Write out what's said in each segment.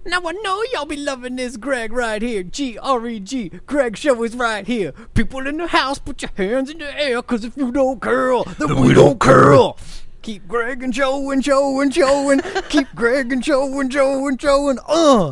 Now I know y'all be loving this Greg right here. G-R-E-G. Greg Show is right here. People in the house, put your hands in the air, cause if you don't curl, then we don't curl. Keep Greg and Joe and Joe and Joe and keep Greg and Joe and Joe and Joe and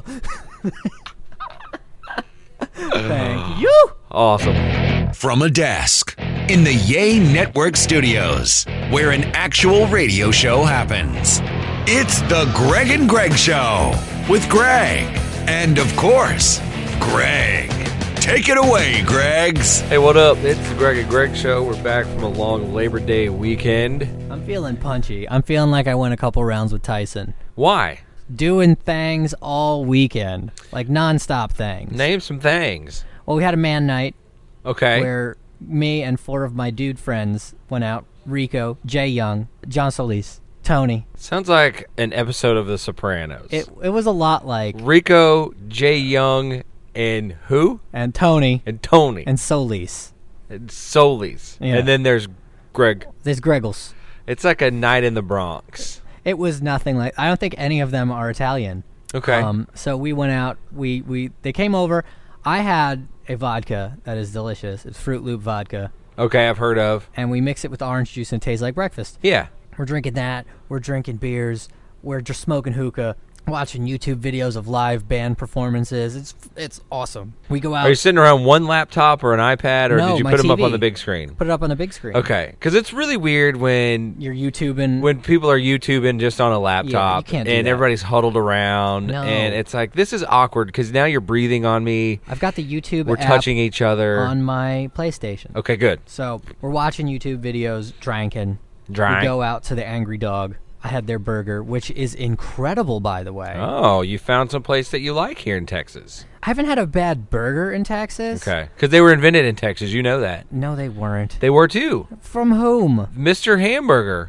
Thank you. Awesome. From a desk in the Yay Network studios, where an actual radio show happens. It's the Greg and Greg Show with Greg. And of course, Greg. Take it away, Gregs. Hey, what up? It's the Greg and Greg Show. We're back from a long Labor Day weekend. I'm feeling punchy. I'm feeling like I went a couple rounds with Tyson. Why? Doing things all weekend. Like nonstop things. Name some things. Well, we had a man night. Okay. Where me and 4 of my dude friends went out. Rico, Jay Young, John Solis, Tony. Sounds like an episode of The Sopranos. It was a lot like Rico, Jay Young, and who? And Tony. And Tony. And Solis. And Solis. Yeah. And then there's Greg. There's Greggles. It's like a night in the Bronx. It was nothing like. I don't think any of them are Italian. Okay. So we went out. They came over. I had a vodka that is delicious. It's Fruit Loop vodka. Okay, I've heard of. And we mix it with orange juice and it tastes like breakfast. Yeah. We're drinking that. We're drinking beers. We're just smoking hookah. Watching YouTube videos of live band performances. It's awesome. We go out. Are you sitting around one laptop or an iPad, or No, did you my put them up TV. on the big screen? Put it up on the big screen. Okay, because it's really weird when You're YouTubing. when people are YouTubing just on a laptop, can't do and that. everybody's huddled around, No. and it's like, this is awkward because now you're breathing on me. I've got the YouTube We're app touching each other. on my PlayStation. Okay, good. So we're watching YouTube videos, drinking. Drank. We go out to the Angry Dog. I had their burger, which is incredible, by the way. Oh, you found some place that you like here in Texas. I haven't had a bad burger in Texas. Okay, because they were invented in Texas. You know that. No, they weren't. They were too. From whom? Mr. Hamburger.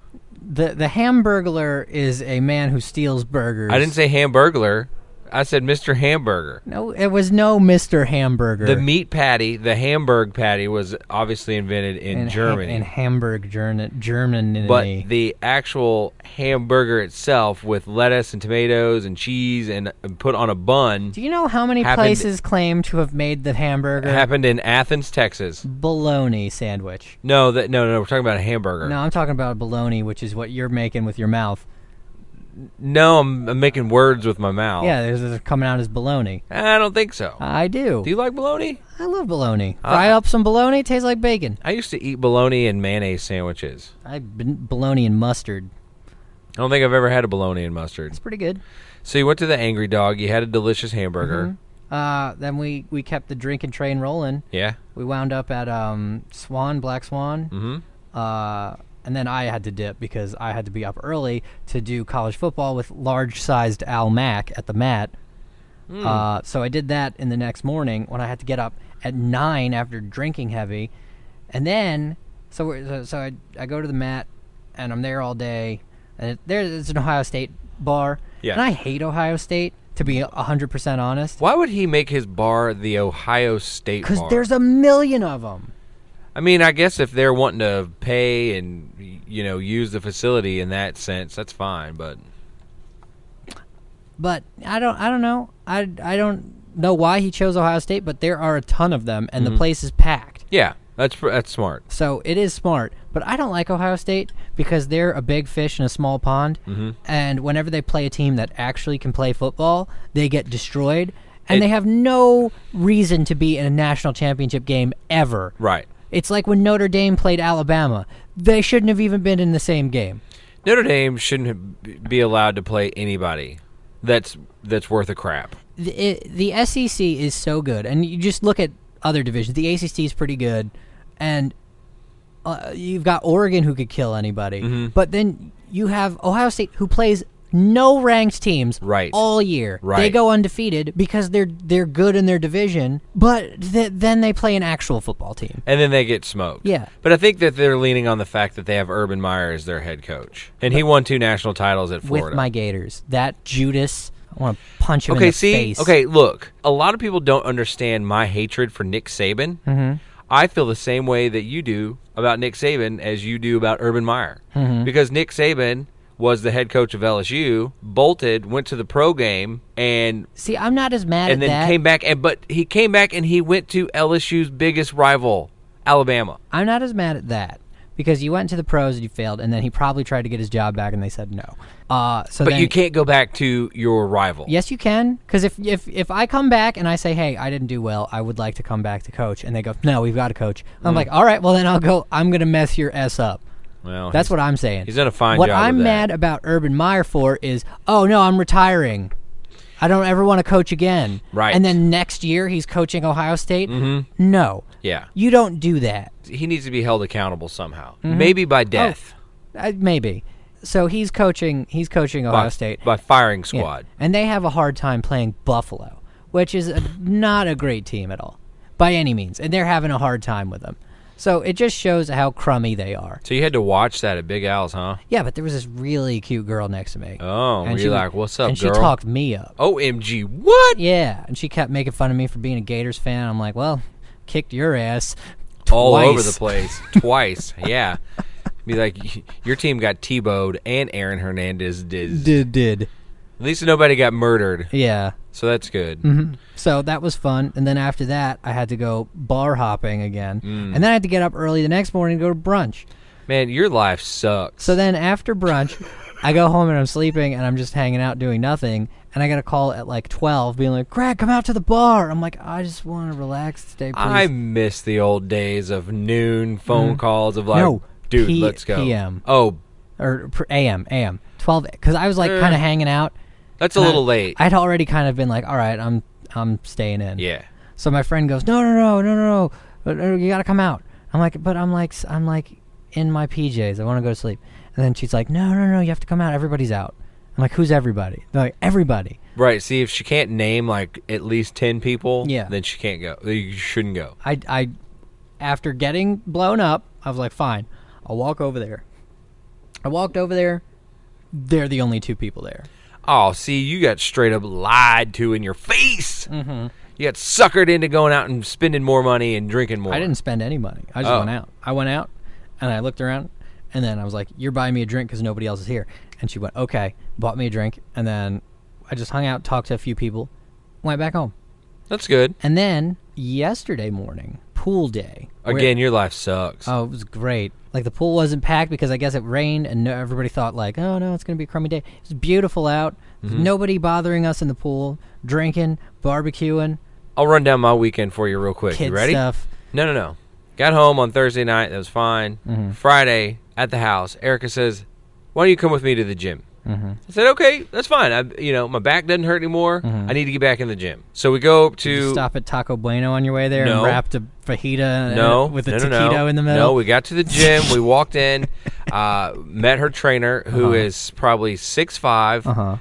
The Hamburglar is a man who steals burgers. I didn't say Hamburglar. I said Mr. Hamburger. No, it was no Mr. Hamburger. The meat patty, the Hamburg patty, was obviously invented in Germany. In Hamburg, Germany. But the actual hamburger itself with lettuce and tomatoes and cheese and put on a bun Do you know how many places claim to have made the hamburger? happened in Athens, Texas. Bologna sandwich. No, we're talking about a hamburger. No, I'm talking about a bologna, which is what you're making with your mouth. No, I'm making words with my mouth. Yeah, they're coming out as bologna. I don't think so. I do. Do you like bologna? I love bologna. Fry up some bologna, it tastes like bacon. I used to eat bologna and mayonnaise sandwiches. I've been bologna and mustard. I don't think I've ever had a bologna and mustard. It's pretty good. So you went to the Angry Dog. You had a delicious hamburger. Then we kept the drinking train rolling. Yeah. We wound up at Black Swan. Mm-hmm. And then I had to dip because I had to be up early to do college football with large-sized Al Mack at the mat. So I did that in the next morning when I had to get up at 9 after drinking heavy. And then, so I go to the mat, and I'm there all day. And there's an Ohio State bar. Yeah. And I hate Ohio State, to be 100% honest. Why would he make his bar the Ohio State bar? Because there's a million of them. I mean, I guess if they're wanting to pay and, use the facility in that sense, that's fine, but I don't know. I don't know why he chose Ohio State, but there are a ton of them, and the place is packed. yeah, that's smart. So it is smart. But I don't like Ohio State because they're a big fish in a small pond, and whenever they play a team that actually can play football, they get destroyed, and they have no reason to be in a national championship game ever. Right. It's like when Notre Dame played Alabama. They shouldn't have even been in the same game. Notre Dame shouldn't be allowed to play anybody that's worth a crap. The SEC is so good, and you just look at other divisions. The ACC is pretty good, and you've got Oregon who could kill anybody. But then you have Ohio State who plays no ranked teams all year. Right. They go undefeated because they're good in their division, but then they play an actual football team. And then they get smoked. Yeah. But I think that they're leaning on the fact that they have Urban Meyer as their head coach. And he won 2 national titles at Florida. With my Gators. That Judas, I want to punch him in the face. Okay, look. A lot of people don't understand my hatred for Nick Saban. Mm-hmm. I feel the same way that you do about Nick Saban as you do about Urban Meyer. Because Nick Saban was the head coach of LSU, bolted, went to the pro game, and See, I'm not as mad at then that. came back. But he came back and he went to LSU's biggest rival, Alabama. I'm not as mad at that because you went to the pros and you failed, and then he probably tried to get his job back and they said no. So But then, you can't go back to your rival. Yes, you can. Because if I come back and I say, hey, I didn't do well, I would like to come back to coach, and they go, no, we've got to coach. I'm like, all right, well then I'll go. I'm gonna mess your S up. Well, That's what I'm saying. he's done a fine What job I'm with that. mad about Urban Meyer for is, oh no, I'm retiring. I don't ever want to coach again. Right. And then next year he's coaching Ohio State. Mm-hmm. No. Yeah. You don't do that. He needs to be held accountable somehow. Mm-hmm. Maybe by death. Maybe. So he's coaching Ohio State. By firing Yeah. squad. And they have a hard time playing Buffalo, which is not a great team at all, by any means. And they're having a hard time with them. So it just shows how crummy they are. So you had to watch that at Big Al's, huh? Yeah, but there was this really cute girl next to me. Oh, And you're like, what's up, and girl? she talked me up. OMG, what? Yeah, and she kept making fun of me for being a Gators fan. I'm like, well, kicked your ass All twice. over the place. Twice, yeah. Be like, your team got T-bowed and Aaron Hernandez did. Did. At least nobody got murdered, Yeah. so that's good. Mm-hmm. So that was fun. And then after that, I had to go bar hopping again. And then I had to get up early the next morning to go to brunch. Man, your life sucks. So then after brunch, I go home and I'm sleeping and I'm just hanging out doing nothing. And I got a call at like 12 being like, Greg, come out to the bar. I'm like, I just want to relax today, please. I miss the old days of noon phone calls of like, No, dude, let's go. PM. Oh, Or AM. 12. Because I was like kind of hanging out. that's a little late. I'd already kind of been like, all right, I'm staying in. Yeah. So my friend goes, no, you gotta come out. I'm like, but I'm like in my PJs. I want to go to sleep. And then she's like, no, you have to come out. Everybody's out. I'm like, who's everybody? They're like, everybody. Right. See, if she can't name like at least 10 people, Yeah. then she can't go. You shouldn't go. I after getting blown up, I was like, fine, I'll walk over there. I walked over there. They're the only two people there. Oh, see, you got straight up lied to in your face. Mm-hmm. You got suckered into going out and spending more money and drinking more. I didn't spend any money. I just went out. I went out, and I looked around, and then I was like, you're buying me a drink because nobody else is here. And she went, okay, bought me a drink, and then I just hung out, talked to a few people, went back home. That's good. And then yesterday morning, pool day. Again, your life sucks. Oh, it was great. Like, the pool wasn't packed because I guess it rained, and everybody thought, like, oh, no, it's going to be a crummy day. It was beautiful out. Nobody bothering us in the pool, drinking, barbecuing, I'll run down my weekend for you real quick. kid You ready? stuff. No. Got home on Thursday night. That was fine. Mm-hmm. Friday, at the house, Erica says, why don't you come with me to the gym? I said, okay, that's fine. My back doesn't hurt anymore. I need to get back in the gym. So we go Did you to... stop at Taco Bueno on your way there No. and wrapped a fajita with a no, taquito in the middle? No, we got to the gym. We walked in, met her trainer, who is probably 6'5",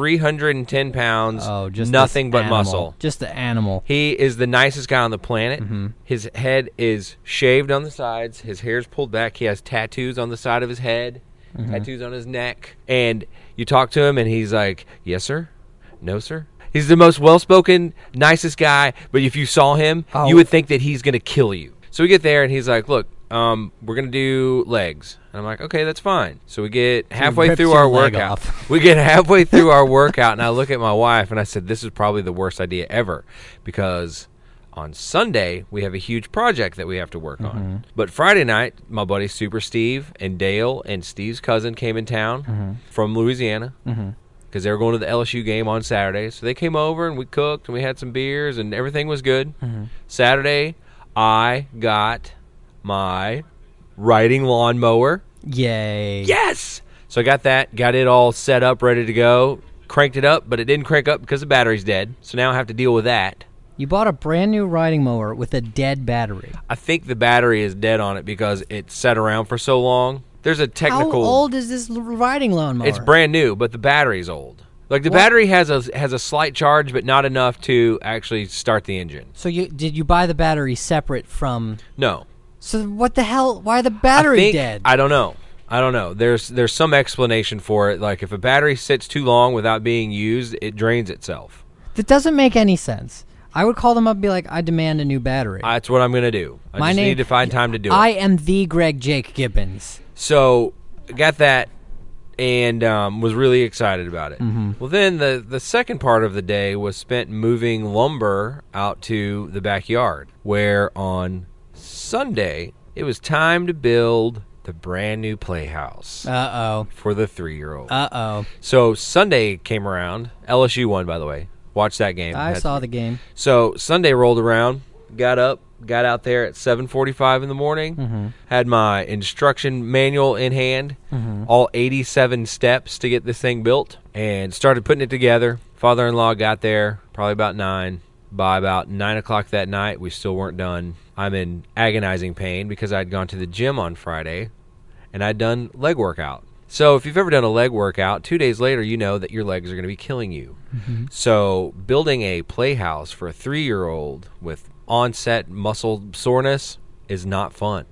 310 pounds, Oh, just nothing this but animal. muscle. Just the animal. He is the nicest guy on the planet. His head is shaved on the sides. His hair's pulled back. He has tattoos on the side of his head, tattoos on his neck. And you talk to him, and he's like, yes, sir. No, sir. He's the most well-spoken, nicest guy. But if you saw him, Oh. you would think that he's going to kill you. So we get there, and he's like, look, we're going to do legs. And I'm like, okay, that's fine. So we get halfway rips through your our leg workout. off. We get halfway through our workout, and I look at my wife, and I said, this is probably the worst idea ever, because on Sunday, we have a huge project that we have to work on. But Friday night, my buddy Super Steve and Dale and Steve's cousin came in town from Louisiana because they were going to the LSU game on Saturday. So they came over, and we cooked, and we had some beers, and everything was good. Saturday, I got my riding lawnmower. Yay. Yes! So I got that, got it all set up, ready to go, cranked it up, but it didn't crank up because the battery's dead. So now I have to deal with that. You bought a brand new riding mower with a dead battery. I think the battery is dead on it because it sat around for so long. There's a technical... How old is this riding lawnmower? It's brand new, but the battery's old. Like, the What? battery has a slight charge, but not enough to actually start the engine. So did you buy the battery separate from... No. So what the hell? Why the battery dead? I don't know. There's some explanation for it. Like, if a battery sits too long without being used, it drains itself. That doesn't make any sense. I would call them up and be like, I demand a new battery. That's what I'm going to do. I just need to find time to do I it. am the Greg Jake Gibbons. So, got that, and was really excited about it. Well, then the second part of the day was spent moving lumber out to the backyard, where on Sunday it was time to build the brand new playhouse for the 3-year-old. So Sunday came around. LSU won, by the way. Watched that game. I saw the game. So Sunday rolled around, got out there at 7:45 in the morning, had my instruction manual in hand, all 87 steps to get this thing built, and started putting it together. Father-in-law got there probably about 9. By about 9 o'clock that night, we still weren't done. I'm in agonizing pain because I'd gone to the gym on Friday, and I'd done leg workout. So if you've ever done a leg workout, 2 days later, you know that your legs are going to be killing you. So building a playhouse for a 3-year-old with onset muscle soreness is not fun.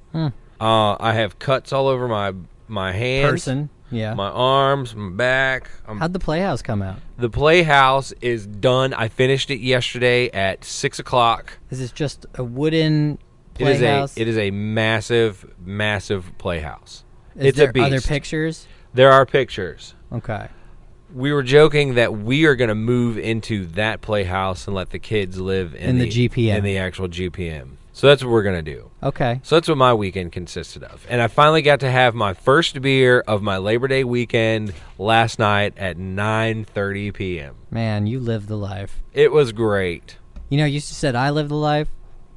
I have cuts all over my hands, my arms, my back. How'd the playhouse come out? The playhouse is done. I finished it yesterday at 6 o'clock. Is it just a wooden playhouse? It is a massive, massive playhouse. Are there pictures? There are pictures. Okay. We were joking that we are going to move into that playhouse and let the kids live in the GPM. In the actual GPM. So that's what we're going to do. Okay. So that's what my weekend consisted of. And I finally got to have my first beer of my Labor Day weekend last night at 9:30 p.m. Man, you live the life. It was great. You know, you said I live the life.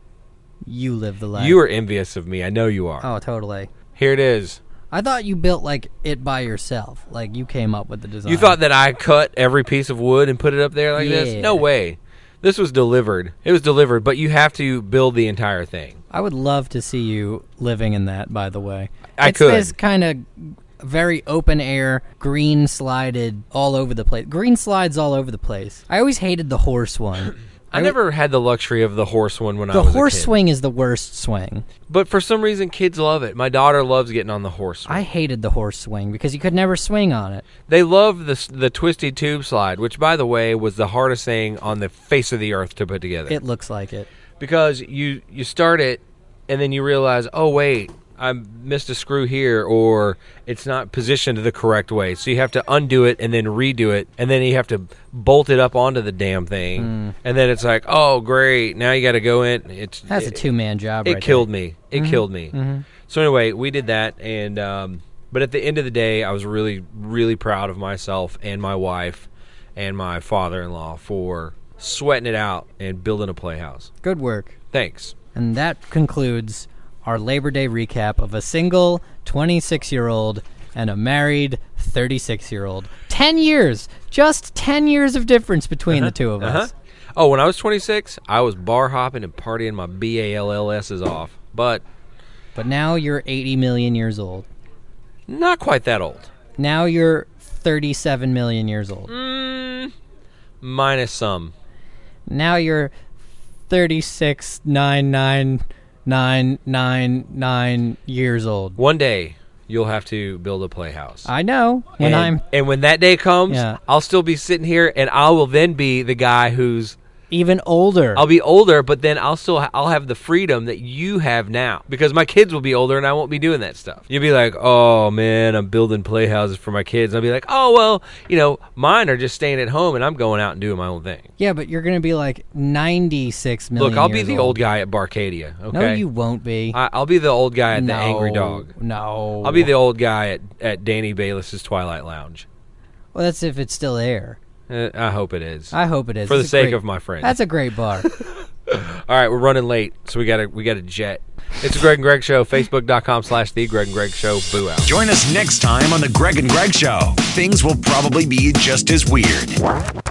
You live the life. You are envious of me. I know you are. Oh, totally. Here it is. I thought you built, like, it by yourself. Like, you came up with the design. You thought that I cut every piece of wood and put it up there like this? No way. This was delivered. It was delivered, but you have to build the entire thing. I would love to see you living in that, by the way. I could. It's kind of very open air, green slided all over the place. Green slides all over the place. I always hated the horse one. I never had the luxury of the horse one when I was a kid. The horse swing is the worst swing. But for some reason, kids love it. My daughter loves getting on the horse swing. I hated the horse swing because you could never swing on it. They love the twisty tube slide, which, by the way, was the hardest thing on the face of the earth to put together. It looks like it. Because you start it, and then you realize, oh, wait, I missed a screw here, or it's not positioned the correct way. So you have to undo it and then redo it, and then you have to bolt it up onto the damn thing. And then it's like, oh, great, now you got to go in. That's a two-man job right there. It killed me. It killed me. So anyway, we did that, and but at the end of the day, I was really, really proud of myself and my wife and my father-in-law for sweating it out and building a playhouse. Good work. Thanks. And that concludes our Labor Day recap of a single 26-year-old and a married 36-year-old. 10 years! Just 10 years of difference between the two of us. Oh, when I was 26, I was bar hopping and partying my BALLS's off. But now you're 80 million years old. Not quite that old. Now you're 37 million years old. Minus some. Now you're 36,99999 years old. One day, you'll have to build a playhouse. I know. And when that day comes, I'll still be sitting here, and I will then be the guy who's even older. I'll be older, but then I'll have the freedom that you have now, because my kids will be older and I won't be doing that stuff. You'll be like, oh man, I'm building playhouses for my kids. And I'll be like, oh well, mine are just staying at home and I'm going out and doing my own thing. Yeah, but you're going to be like 96 million. Look, I'll be the old guy at Barcadia. Okay? No, you won't be. I'll be the old guy at the Angry Dog. No, I'll be the old guy at Danny Bayless's Twilight Lounge. Well, that's if it's still there. I hope it is. I hope it is. For the sake of my friends. That's a great bar. All right, we're running late, so we got to jet. It's the Greg and Greg Show, Facebook.com/The Greg and Greg Show. Boo out. Join us next time on the Greg and Greg Show. Things will probably be just as weird.